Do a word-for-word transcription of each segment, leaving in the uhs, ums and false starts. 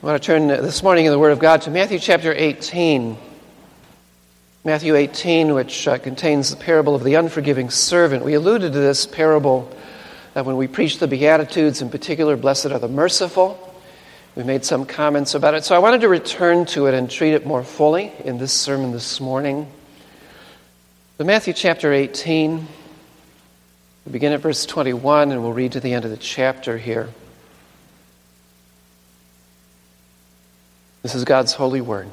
I want to turn this morning in the Word of God to Matthew chapter eighteen. Matthew eighteen, which uh, contains the parable of the unforgiving servant. We alluded to this parable uh, when we preached the Beatitudes, in particular, blessed are the merciful. We made some comments about it. So I wanted to return to it and treat it more fully in this sermon this morning. So Matthew chapter eighteen, we begin at verse twenty-one, and we'll read to the end of the chapter here. This is God's holy word.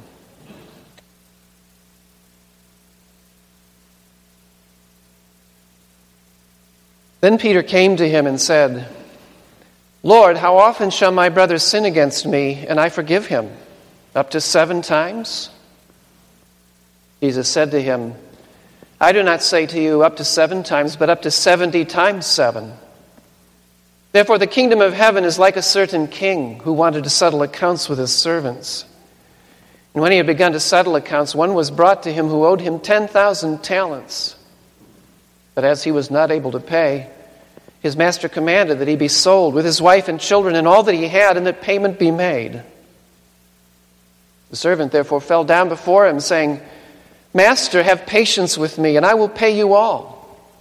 Then Peter came to him and said, Lord, how often shall my brother sin against me, and I forgive him? Up to seven times? Jesus said to him, I do not say to you up to seven times, but up to seventy times seven. Therefore the kingdom of heaven is like a certain king who wanted to settle accounts with his servants. And when he had begun to settle accounts, one was brought to him who owed him ten thousand talents. But as he was not able to pay, his master commanded that he be sold with his wife and children and all that he had, and that payment be made. The servant therefore fell down before him, saying, Master, have patience with me, and I will pay you all.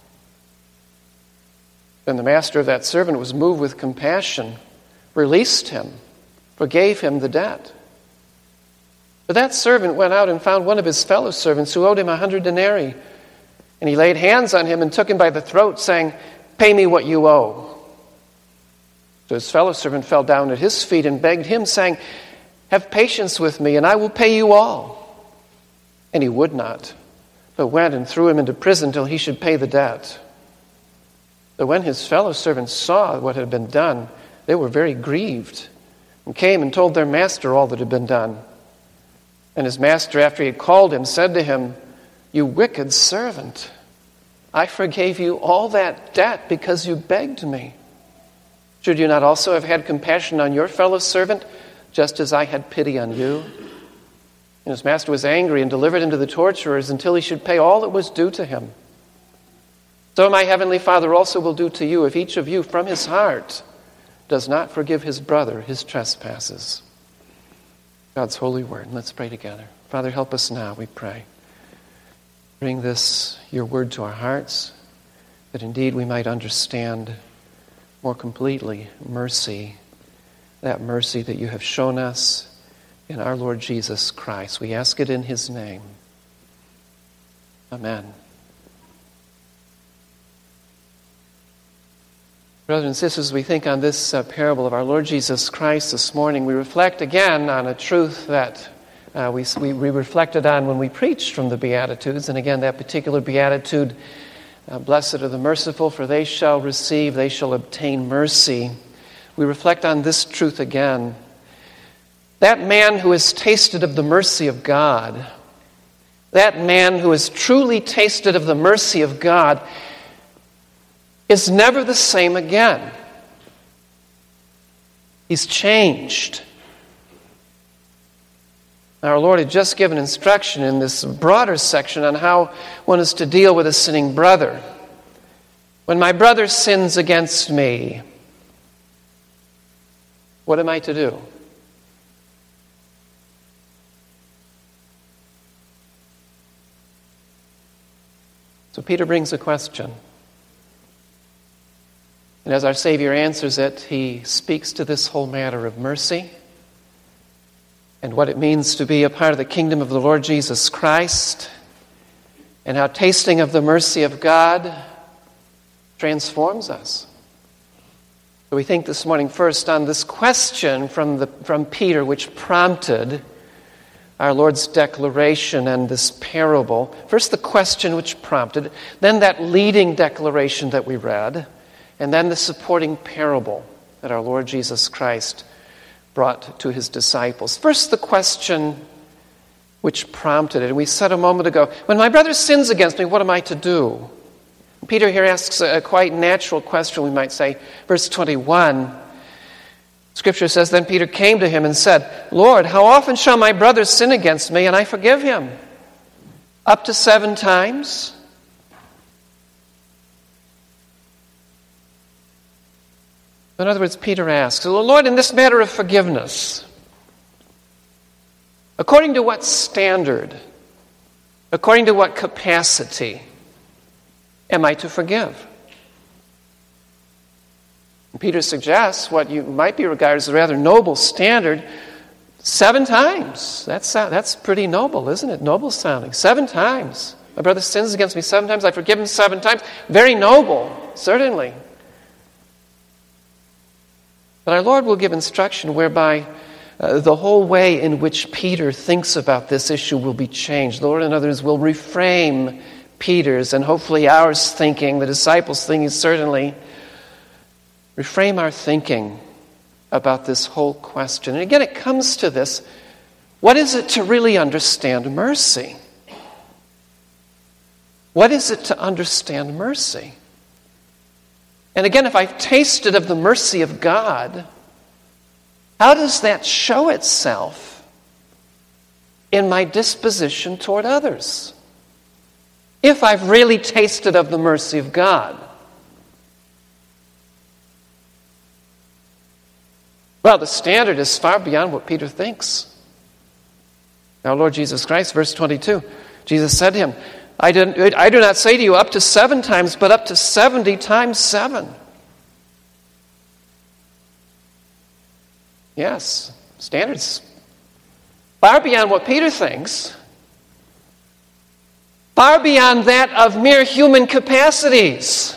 Then the master of that servant was moved with compassion, released him, forgave him the debt. But that servant went out and found one of his fellow servants who owed him a hundred denarii. And he laid hands on him and took him by the throat, saying, Pay me what you owe. So his fellow servant fell down at his feet and begged him, saying, Have patience with me, and I will pay you all. And he would not, but went and threw him into prison till he should pay the debt. But when his fellow servants saw what had been done, they were very grieved, and came and told their master all that had been done. And his master, after he had called him, said to him, You wicked servant, I forgave you all that debt because you begged me. Should you not also have had compassion on your fellow servant, just as I had pity on you? And his master was angry and delivered him to the torturers until he should pay all that was due to him. So my heavenly Father also will do to you if each of you from his heart does not forgive his brother his trespasses. God's holy word. Let's pray together. Father, help us now, we pray. Bring this, your word, to our hearts, that indeed we might understand more completely mercy, that mercy that you have shown us in our Lord Jesus Christ. We ask it in his name. Amen. Brothers and sisters, as we think on this uh, parable of our Lord Jesus Christ this morning, we reflect again on a truth that uh, we, we, we reflected on when we preached from the Beatitudes. And again, that particular Beatitude, uh, blessed are the merciful, for they shall receive, they shall obtain mercy. We reflect on this truth again. That man who has tasted of the mercy of God, that man who has truly tasted of the mercy of God, is never the same again. He's changed. Our Lord had just given instruction in this broader section on how one is to deal with a sinning brother. When my brother sins against me, what am I to do? So Peter brings a question. And as our Savior answers it, he speaks to this whole matter of mercy and what it means to be a part of the kingdom of the Lord Jesus Christ, and how tasting of the mercy of God transforms us. So we think this morning first on this question from, the, from Peter, which prompted our Lord's declaration and this parable. First the question which prompted, then that leading declaration that we read, and then the supporting parable that our Lord Jesus Christ brought to his disciples. First, the question which prompted it. And we said a moment ago, when my brother sins against me, what am I to do? Peter here asks a quite natural question, we might say. Verse twenty-one, Scripture says, Then Peter came to him and said, Lord, how often shall my brother sin against me, and I forgive him? Up to seven times? In other words, Peter asks, well, Lord, in this matter of forgiveness, According to what standard, according to what capacity am I to forgive? And Peter suggests what you might be regarded as a rather noble standard, seven times. That's, that's pretty noble, isn't it? Noble sounding. Seven times. My brother sins against me seven times. I forgive him seven times. Very noble, certainly. But our Lord will give instruction whereby uh, the whole way in which Peter thinks about this issue will be changed. The Lord, in others, will reframe Peter's and hopefully ours thinking, the disciples' thinking certainly, reframe our thinking about this whole question. And again, it comes to this: what is it to really understand mercy? What is it to understand mercy? And again, if I've tasted of the mercy of God, how does that show itself in my disposition toward others? If I've really tasted of the mercy of God. Well, the standard is far beyond what Peter thinks. Now, Lord Jesus Christ, verse twenty-two, Jesus said to him, I, didn't, I do not say to you up to seven times, but up to seventy times seven. Yes, standards far beyond what Peter thinks, far beyond that of mere human capacities.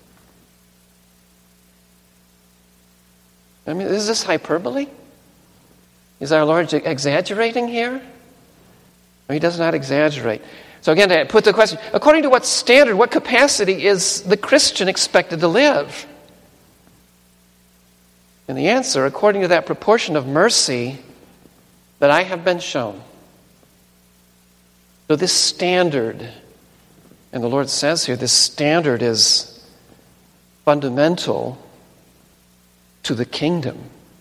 I mean, is this hyperbole? Is our Lord exaggerating here? No, he does not exaggerate. So again, to put the question, according to what standard, what capacity is the Christian expected to live? And the answer, according to that proportion of mercy that I have been shown. So this standard, and the Lord says here, this standard is fundamental to the kingdom.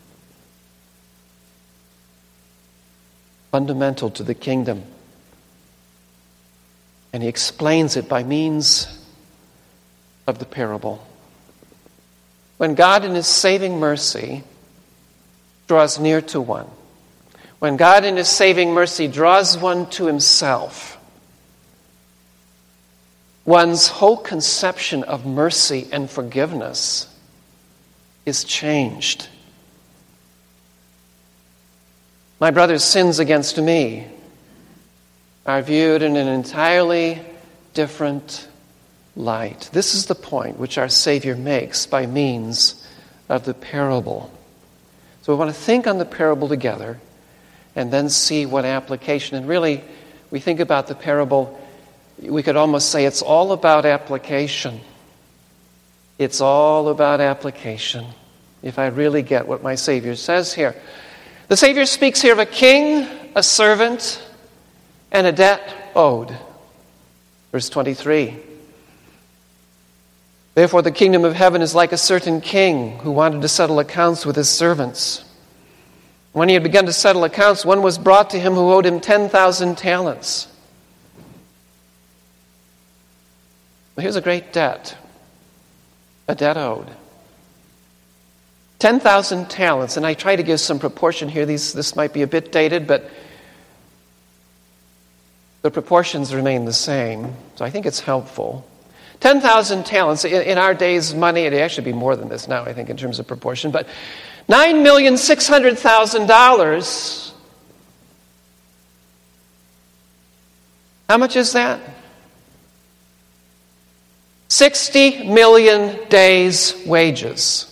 Fundamental to the kingdom. And he explains it by means of the parable. When God in his saving mercy draws near to one, when God in his saving mercy draws one to himself, one's whole conception of mercy and forgiveness is changed. My brother's sins against me are viewed in an entirely different light. This is the point which our Savior makes by means of the parable. So we want to think on the parable together and then see what application. And really, we think about the parable, we could almost say it's all about application. It's all about application, if I really get what my Savior says here. The Savior speaks here of a king, a servant, and a debt owed. Verse twenty-three. Therefore the kingdom of heaven is like a certain king who wanted to settle accounts with his servants. When he had begun to settle accounts, one was brought to him who owed him ten thousand talents. Well, here's a great debt. A debt owed. ten thousand talents, and I try to give some proportion here. These, this might be a bit dated, but the proportions remain the same, so I think it's helpful. ten thousand talents, in, in our days' money, it'd actually be more than this now, I think, in terms of proportion, but nine million six hundred thousand dollars. How much is that? sixty million days' wages.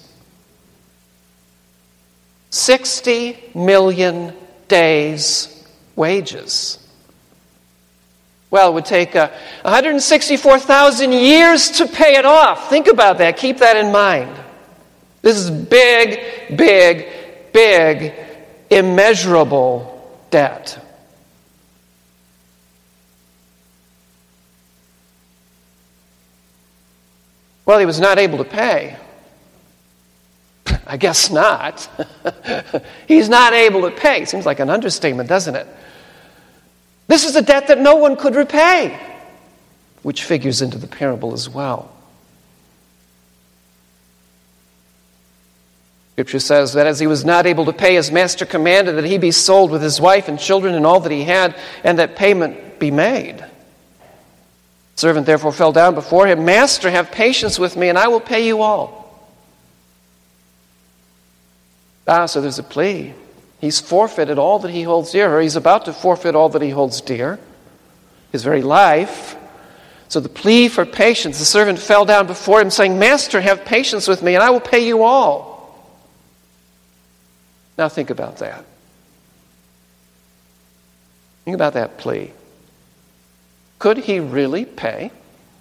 sixty million days' wages. Well, it would take uh, one hundred sixty-four thousand years to pay it off. Think about that. Keep that in mind. This is big, big, big, immeasurable debt. Well, he was not able to pay. I guess not. He's not able to pay. Seems like an understatement, doesn't it? This is a debt that no one could repay, which figures into the parable as well. Scripture says that as he was not able to pay, his master commanded that he be sold with his wife and children and all that he had, and that payment be made. The servant therefore fell down before him. Master, have patience with me, and I will pay you all. Ah, so there's a plea. He's forfeited all that he holds dear, or he's about to forfeit all that he holds dear, his very life. So the plea for patience, the servant fell down before him, saying, Master, have patience with me, and I will pay you all. Now think about that. Think about that plea. Could he really pay?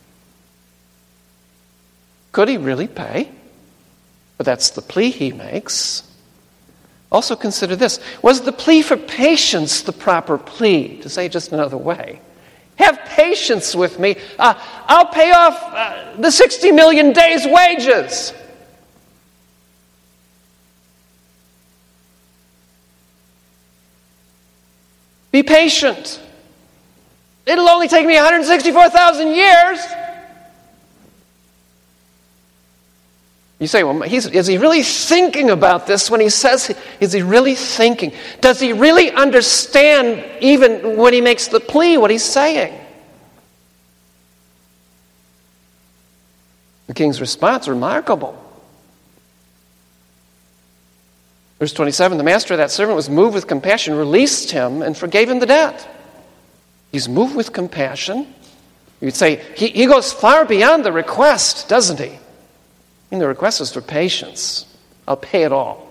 Could he really pay? But that's the plea he makes. Also consider this. Was the plea for patience the proper plea? To say it just another way. Have patience with me. Uh, I'll pay off uh, the sixty million days' wages. Be patient. It'll only take me one hundred sixty-four thousand years. You say, well, he's, is he really thinking about this when he says, is he really thinking? Does he really understand even when he makes the plea what he's saying? The king's response, remarkable. Verse twenty-seven, the master of that servant was moved with compassion, released him, and forgave him the debt. He's moved with compassion. You'd say, he, he goes far beyond the request, doesn't he? I mean, the request is for patience. I'll pay it all.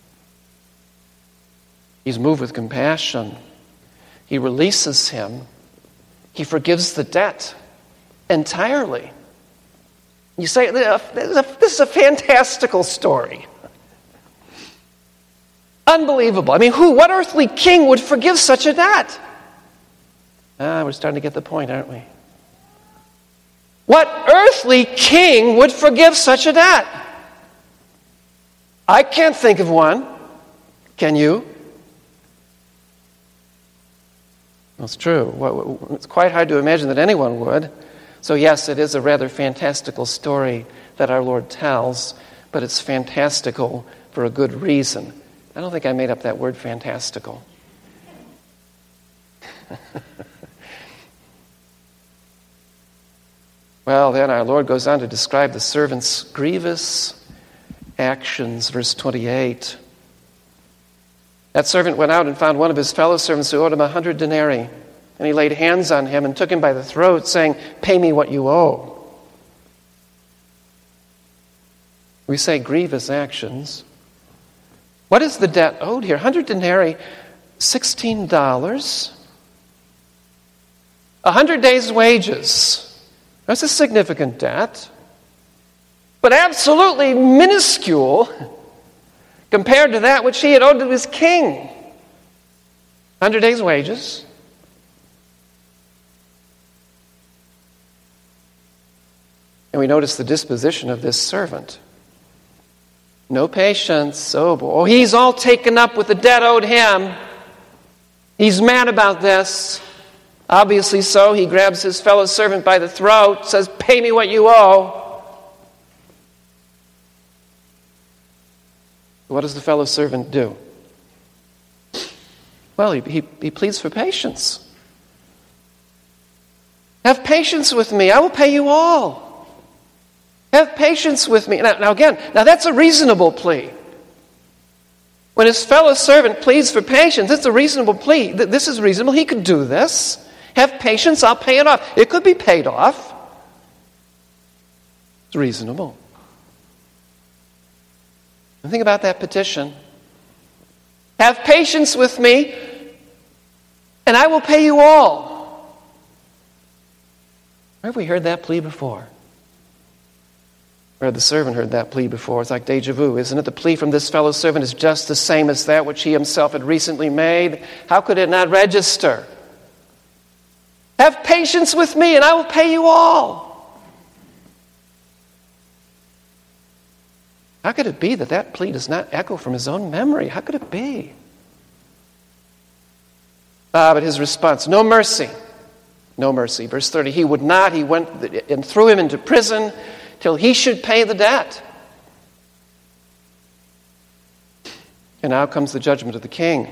He's moved with compassion. He releases him. He forgives the debt entirely. You say, this is a fantastical story. Unbelievable. I mean, who, what earthly king would forgive such a debt? Ah, we're starting to get the point, aren't we? What earthly king would forgive such a debt? I can't think of one. Can you? That's true. It's quite hard to imagine that anyone would. So yes, it is a rather fantastical story that our Lord tells, but it's fantastical for a good reason. I don't think I made up that word, fantastical. Well, then our Lord goes on to describe the servant's grievous actions. Verse twenty-eight. That servant went out and found one of his fellow servants who owed him a hundred denarii. And he laid hands on him and took him by the throat, saying, "Pay me what you owe." We say grievous actions. What is the debt owed here? one hundred denarii, sixteen dollars. A hundred days' wages. That's a significant debt. But absolutely minuscule compared to that which he had owed to his king. one hundred days' wages. And we notice the disposition of this servant. No patience. Oh, boy. Oh, he's all taken up with the debt owed him. He's mad about this. Obviously so. He grabs his fellow servant by the throat, says, "Pay me what you owe." What does the fellow servant do? Well, he, he, he pleads for patience. Have patience with me. I will pay you all. Have patience with me. Now, now again, now that's a reasonable plea. When his fellow servant pleads for patience, it's a reasonable plea. This is reasonable. He could do this. Have patience, I'll pay it off. It could be paid off. It's reasonable. And think about that petition. Have patience with me, and I will pay you all. Where have we heard that plea before? Where the servant heard that plea before? It's like deja vu, isn't it? The plea from this fellow servant is just the same as that which he himself had recently made. How could it not register? Have patience with me, and I will pay you all. How could it be that that plea does not echo from his own memory? How could it be? Ah, but his response, no mercy. No mercy. Verse thirty, he would not. He went and threw him into prison till he should pay the debt. And now comes the judgment of the king.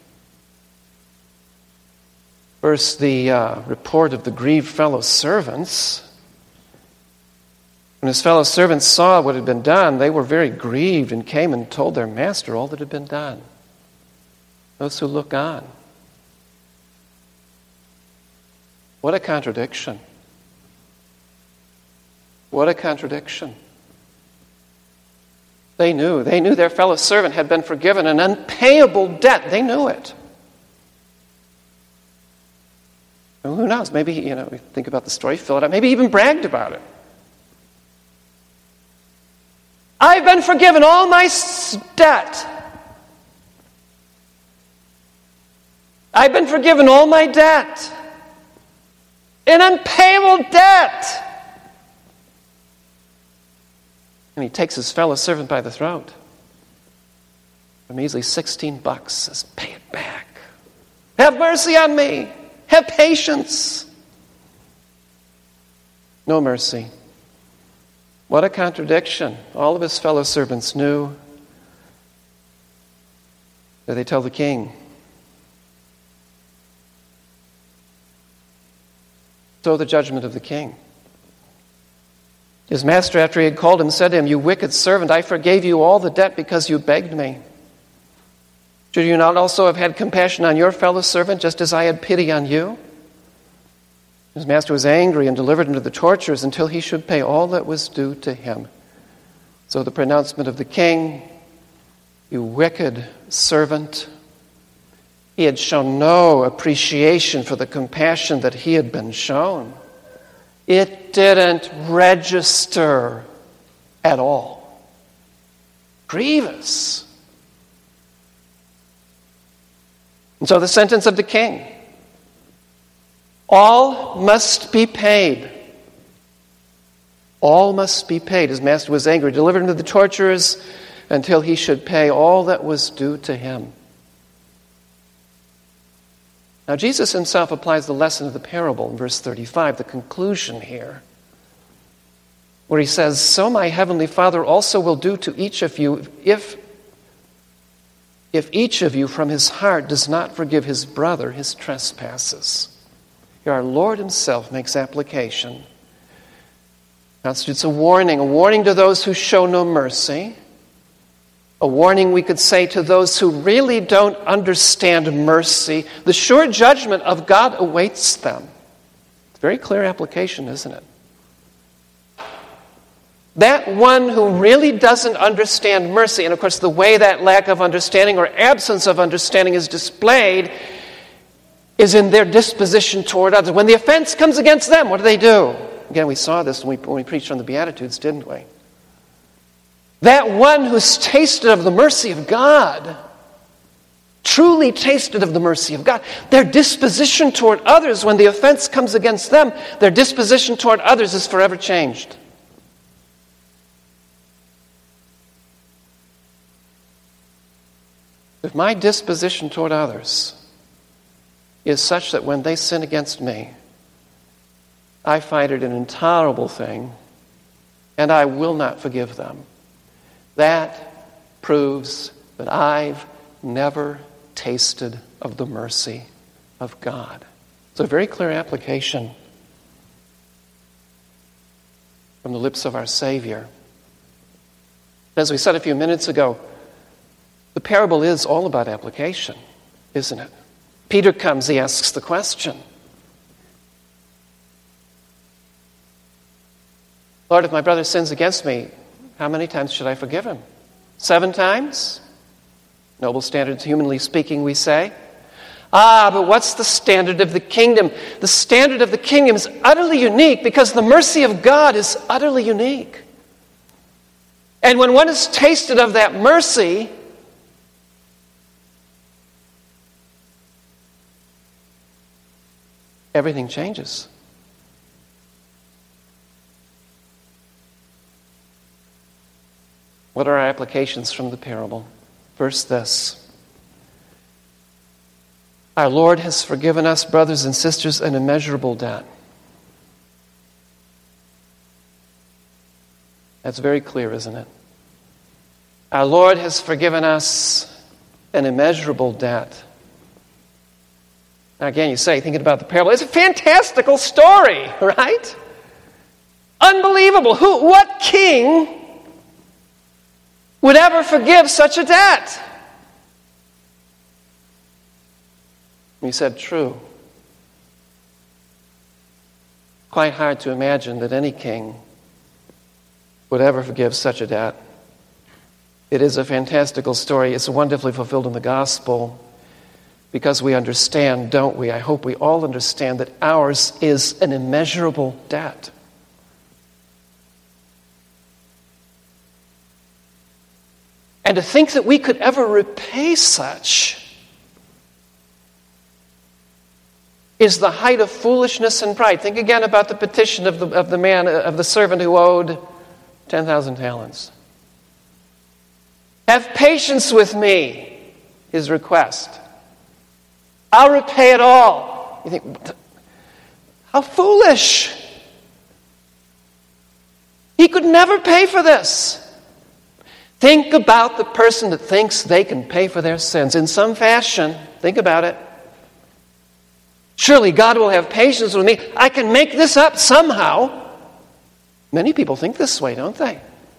First, the uh, report of the grieved fellow servants. When his fellow servants saw what had been done, they were very grieved and came and told their master all that had been done. Those who look on. What a contradiction. What a contradiction. They knew. They knew their fellow servant had been forgiven an unpayable debt. They knew it. Well, who knows? Maybe, you know, think about the story, fill it out. Maybe even bragged about it. I've been forgiven all my debt. I've been forgiven all my debt. An unpayable debt. And he takes his fellow servant by the throat. A measly sixteen bucks, says, pay it back. Have mercy on me. Have patience. No mercy. What a contradiction. All of his fellow servants knew. That they tell the king. So the judgment of the king. His master, after he had called him, said to him, "You wicked servant, I forgave you all the debt because you begged me. Should you not also have had compassion on your fellow servant, just as I had pity on you?" His master was angry and delivered him to the torturers until he should pay all that was due to him. So the pronouncement of the king, "You wicked servant," he had shown no appreciation for the compassion that he had been shown. It didn't register at all. Grievous. And so the sentence of the king, all must be paid. All must be paid. His master was angry, delivered him to the torturers until he should pay all that was due to him. Now, Jesus himself applies the lesson of the parable in verse thirty-five, the conclusion here, where he says, "So my heavenly Father also will do to each of you if, if each of you from his heart does not forgive his brother his trespasses." Here our Lord himself makes application. Constitutes a warning, a warning to those who show no mercy. A warning, we could say, to those who really don't understand mercy. The sure judgment of God awaits them. It's a very clear application, isn't it? That one who really doesn't understand mercy, and of course the way that lack of understanding or absence of understanding is displayed is in their disposition toward others. When the offense comes against them, what do they do? Again, we saw this when we, when we preached on the Beatitudes, didn't we? That one who's tasted of the mercy of God, truly tasted of the mercy of God, their disposition toward others when the offense comes against them, their disposition toward others is forever changed. If my disposition toward others is such that when they sin against me, I find it an intolerable thing, and I will not forgive them, that proves that I've never tasted of the mercy of God. It's a very clear application from the lips of our Savior. As we said a few minutes ago, the parable is all about application, isn't it? Peter comes, he asks the question, "Lord, if my brother sins against me, how many times should I forgive him? Seven times?" Noble standards, humanly speaking, we say. Ah, but what's the standard of the kingdom? The standard of the kingdom is utterly unique because the mercy of God is utterly unique. And when one has tasted of that mercy, everything changes. What are our applications from the parable? First, this. Our Lord has forgiven us, brothers and sisters, an immeasurable debt. That's very clear, isn't it? Our Lord has forgiven us an immeasurable debt. Now again, you say, thinking about the parable, it's a fantastical story, right? Unbelievable. Who, what king would ever forgive such a debt? And he said, true. Quite hard to imagine that any king would ever forgive such a debt. It is a fantastical story. It's wonderfully fulfilled in the gospel because we understand, don't we? I hope we all understand that ours is an immeasurable debt. And to think that we could ever repay such is the height of foolishness and pride. Think again about the petition of the, of the man, of the servant who owed ten thousand talents. Have patience with me, his request. I'll repay it all. You think, how foolish. He could never pay for this. Think about the person that thinks they can pay for their sins in some fashion. Think about it. Surely God will have patience with me. I can make this up somehow. Many people think this way, don't they?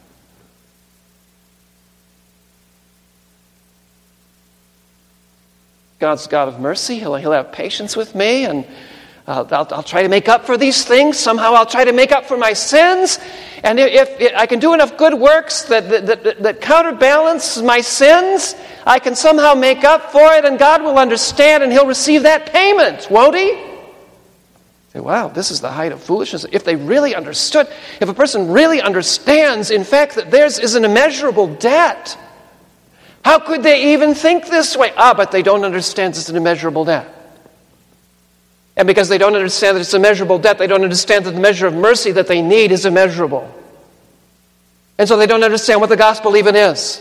God's God of mercy. He'll, he'll have patience with me, and uh, I'll, I'll try to make up for these things. Somehow I'll try to make up for my sins. And if, if I can do enough good works that, that, that, that counterbalance my sins, I can somehow make up for it, and God will understand, and He'll receive that payment, won't He? Say, wow, this is the height of foolishness. If they really understood, if a person really understands, in fact, that theirs is an immeasurable debt, how could they even think this way? Ah, but they don't understand it's an immeasurable debt. And because they don't understand that it's a immeasurable debt, they don't understand that the measure of mercy that they need is immeasurable. And so they don't understand what the gospel even is.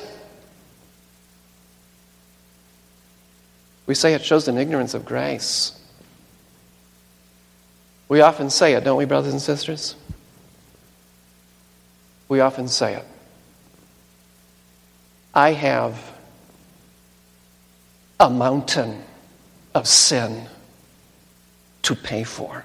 We say it shows an ignorance of grace. We often say it, don't we, brothers and sisters? We often say it. I have a mountain of sin to pay for.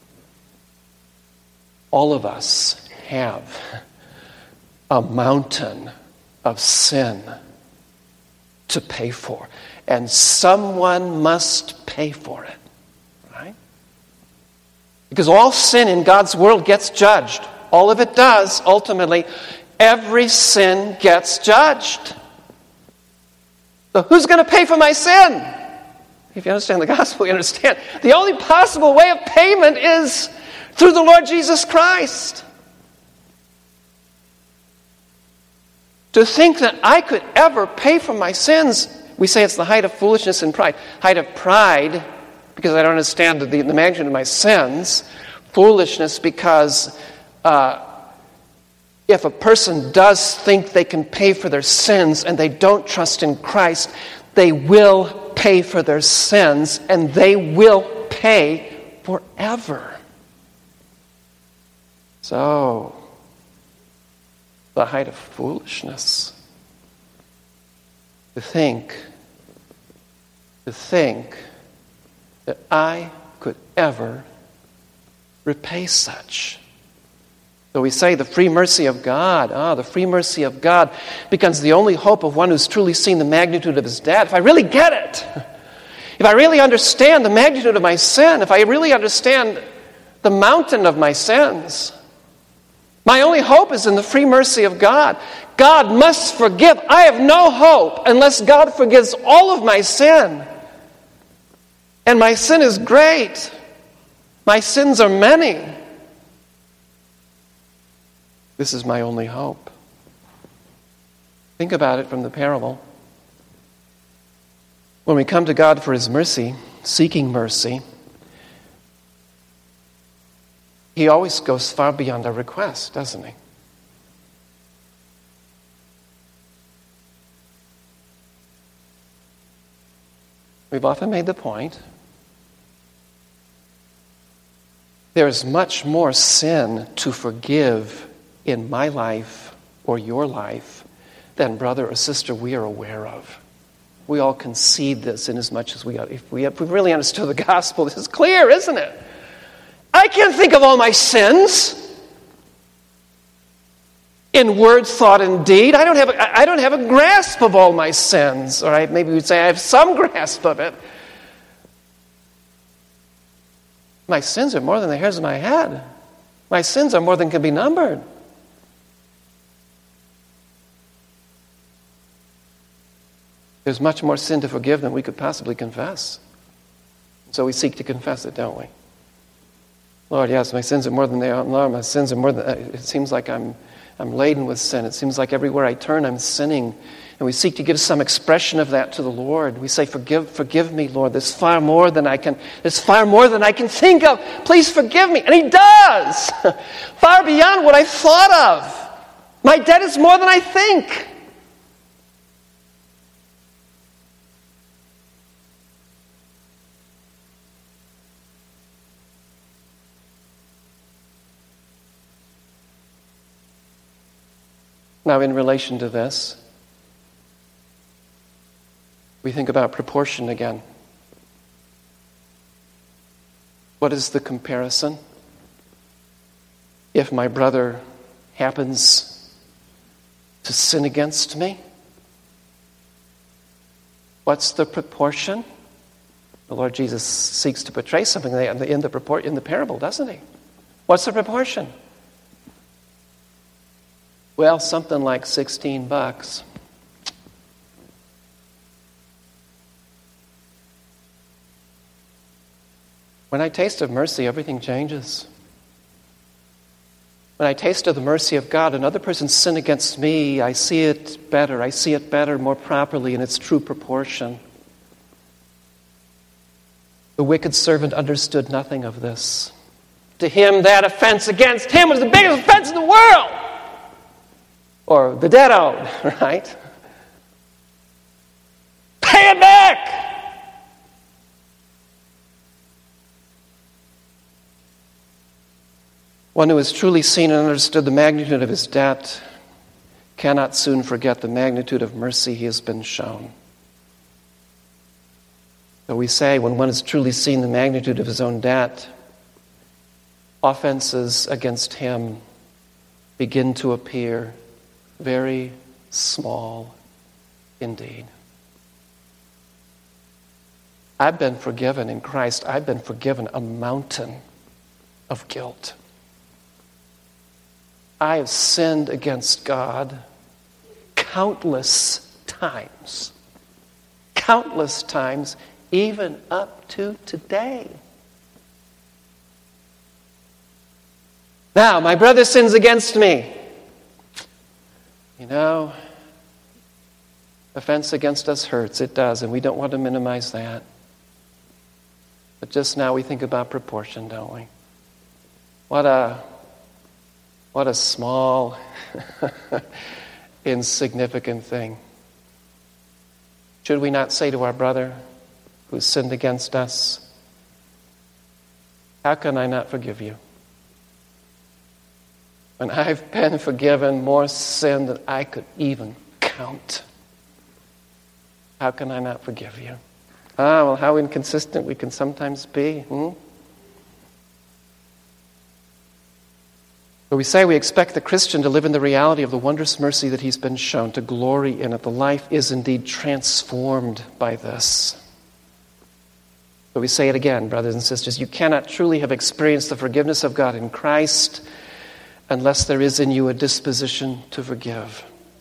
All of us have a mountain of sin to pay for. And someone must pay for it. Right? Because all sin in God's world gets judged. All of it does, ultimately. Every sin gets judged. So who's going to pay for my sin? If you understand the gospel, you understand. The only possible way of payment is through the Lord Jesus Christ. To think that I could ever pay for my sins, we say it's the height of foolishness and pride. Height of pride, because I don't understand the, the magnitude of my sins. Foolishness, because uh, if a person does think they can pay for their sins and they don't trust in Christ, they will pay for their sins, and they will pay forever. So, the height of foolishness. To think, to think that I could ever repay such. So we say the free mercy of God, ah, the free mercy of God becomes the only hope of one who's truly seen the magnitude of his debt. If I really get it, if I really understand the magnitude of my sin, if I really understand the mountain of my sins, my only hope is in the free mercy of God. God must forgive. I have no hope unless God forgives all of my sin. And my sin is great. My sins are many. This is my only hope. Think about it from the parable. When we come to God for His mercy, seeking mercy, He always goes far beyond our request, doesn't He? We've often made the point. There is much more sin to forgive in my life or your life than, brother or sister, we are aware of. We all concede this in as much as we, if we, if we really understood the gospel, this is clear, isn't it? I can't think of all my sins in word, thought, and deed. I don't have a, I don't have a grasp of all my sins. All right, maybe we'd say I have some grasp of it. My sins are more than the hairs of my head. My sins are more than can be numbered. There's much more sin to forgive than we could possibly confess. So we seek to confess it, don't we? Lord, yes, my sins are more than they are. Lord, my sins are more than... It seems like I'm, I'm laden with sin. It seems like everywhere I turn, I'm sinning. And we seek to give some expression of that to the Lord. We say, forgive, forgive me, Lord. There's far more than I can, there's far more than I can think of. Please forgive me. And He does. Far beyond what I thought of. My debt is more than I think. Now, in relation to this, we think about proportion again. What is the comparison? If my brother happens to sin against me, what's the proportion? The Lord Jesus seeks to portray something in the, in the, purport, in the parable, doesn't He? What's the proportion? Well, something like sixteen bucks. When I taste of mercy, everything changes. When I taste of the mercy of God, another person's sin against me, I see it better. I see it better, more properly, in its true proportion. The wicked servant understood nothing of this. To him, that offense against him was the biggest offense in the world. Or the debt owed, right? Pay it back! One who has truly seen and understood the magnitude of his debt cannot soon forget the magnitude of mercy he has been shown. So we say, when one has truly seen the magnitude of his own debt, offenses against him begin to appear very small indeed. I've been forgiven in Christ. I've been forgiven a mountain of guilt. I have sinned against God countless times. Countless times, even up to today. Now, my brother sins against me. You know, offense against us hurts. It does, and we don't want to minimize that. But just now we think about proportion, don't we? What a, what a small, insignificant thing. Should we not say to our brother who sinned against us, how can I not forgive you? When I've been forgiven more sin than I could even count. How can I not forgive you? Ah, well, how inconsistent we can sometimes be. Hmm? But we say we expect the Christian to live in the reality of the wondrous mercy that he's been shown, to glory in it. The life is indeed transformed by this. But we say it again, brothers and sisters, you cannot truly have experienced the forgiveness of God in Christ unless there is in you a disposition to forgive.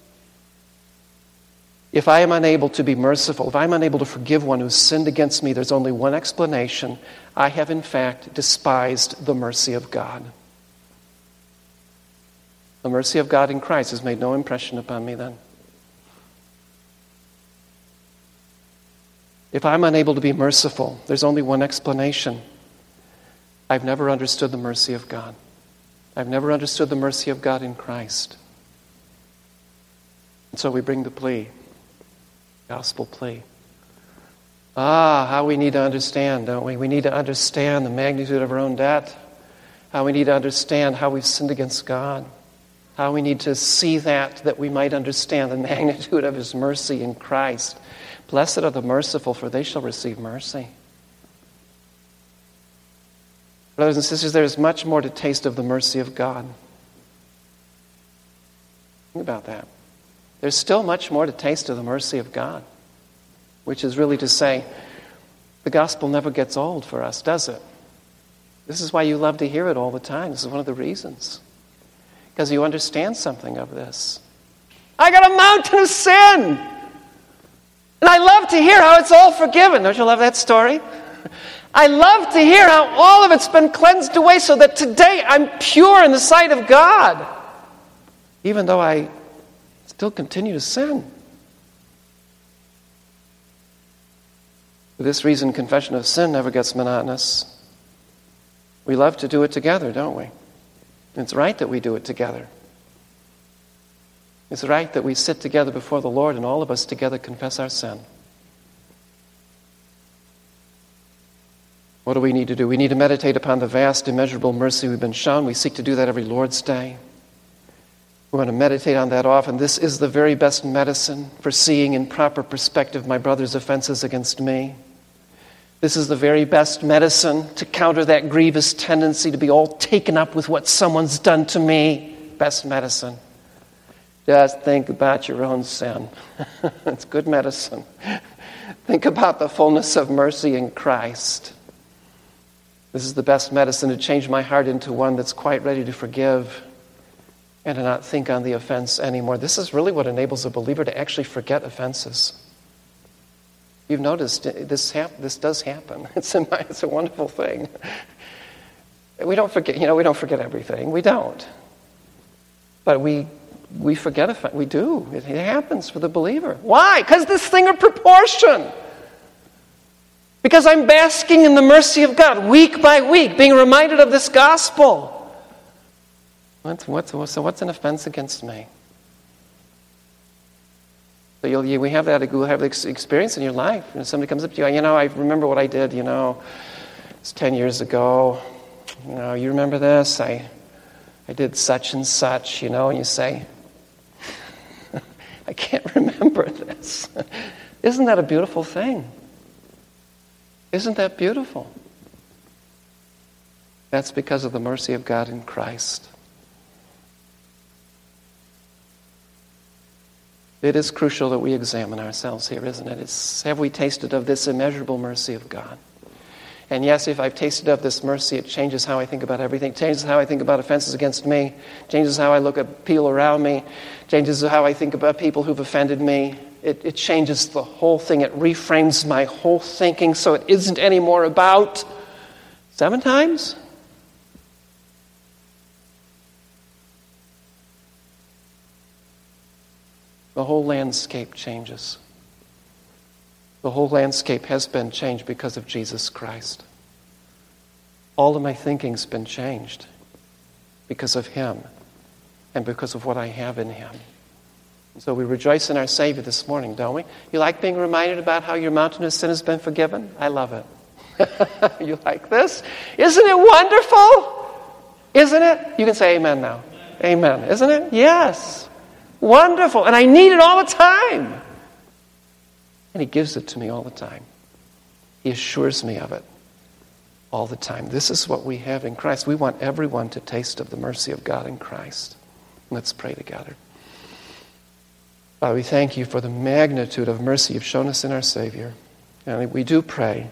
If I am unable to be merciful, if I'm unable to forgive one who's sinned against me, there's only one explanation. I have in fact despised the mercy of God. The mercy of God in Christ has made no impression upon me then. If I'm unable to be merciful, there's only one explanation. I've never understood the mercy of God. I've never understood the mercy of God in Christ. And so we bring the plea, gospel plea. Ah, how we need to understand, don't we? We need to understand the magnitude of our own debt. How we need to understand how we've sinned against God. How we need to see that, that we might understand the magnitude of His mercy in Christ. Blessed are the merciful, for they shall receive mercy. Brothers and sisters, there is much more to taste of the mercy of God. Think about that. There's still much more to taste of the mercy of God, which is really to say, the gospel never gets old for us, does it? This is why you love to hear it all the time. This is one of the reasons. Because you understand something of this. I got a mountain of sin! And I love to hear how it's all forgiven. Don't you love that story? I love to hear how all of it's been cleansed away so that today I'm pure in the sight of God. Even though I still continue to sin. For this reason, confession of sin never gets monotonous. We love to do it together, don't we? It's right that we do it together. It's right that we sit together before the Lord and all of us together confess our sin. What do we need to do? We need to meditate upon the vast, immeasurable mercy we've been shown. We seek to do that every Lord's Day. We want to meditate on that often. This is the very best medicine for seeing in proper perspective my brother's offenses against me. This is the very best medicine to counter that grievous tendency to be all taken up with what someone's done to me. Best medicine. Just think about your own sin. It's good medicine. Think about the fullness of mercy in Christ. This is the best medicine to change my heart into one that's quite ready to forgive and to not think on the offense anymore. This is really what enables a believer to actually forget offenses. You've noticed this hap- this does happen. It's a, it's a wonderful thing. We don't forget, you know, we don't forget everything. We don't. But we we forget offense. We do. It, it happens for the believer. Why? Because this thing of proportion. Because I'm basking in the mercy of God week by week, being reminded of this gospel. What's, what's, so what's an offense against me? So you'll, you, we have that, we'll have this experience in your life. And somebody comes up to you, you know, I remember what I did, you know, it's ten years ago. You know, you remember this? I, I did such and such, you know, and you say, I can't remember this. Isn't that a beautiful thing? Isn't that beautiful? That's because of the mercy of God in Christ. It is crucial that we examine ourselves here, isn't it? It's, have we tasted of this immeasurable mercy of God? And yes, if I've tasted of this mercy, it changes how I think about everything. It changes how I think about offenses against me. It changes how I look at people around me. It changes how I think about people who've offended me. It, it changes the whole thing. It reframes my whole thinking so it isn't anymore about seven times. The whole landscape changes. The whole landscape has been changed because of Jesus Christ. All of my thinking's been changed because of Him and because of what I have in Him. And so we rejoice in our Savior this morning, don't we? You like being reminded about how your mountain of sin has been forgiven? I love it. You like this? Isn't it wonderful? Isn't it? You can say amen now. Amen. Isn't it? Yes. Wonderful. And I need it all the time. And He gives it to me all the time. He assures me of it all the time. This is what we have in Christ. We want everyone to taste of the mercy of God in Christ. Let's pray together. Father, we thank You for the magnitude of mercy You've shown us in our Savior. And we do pray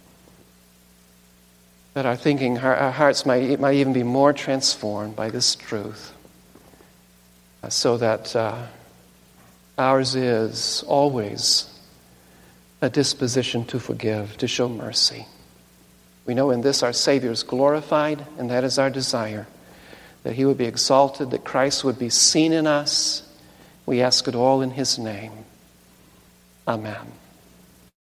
that our thinking, our hearts might, might even be more transformed by this truth. So that uh, ours is always a disposition to forgive, to show mercy. We know in this our Savior is glorified, and that is our desire, that He would be exalted, that Christ would be seen in us. We ask it all in His name. Amen.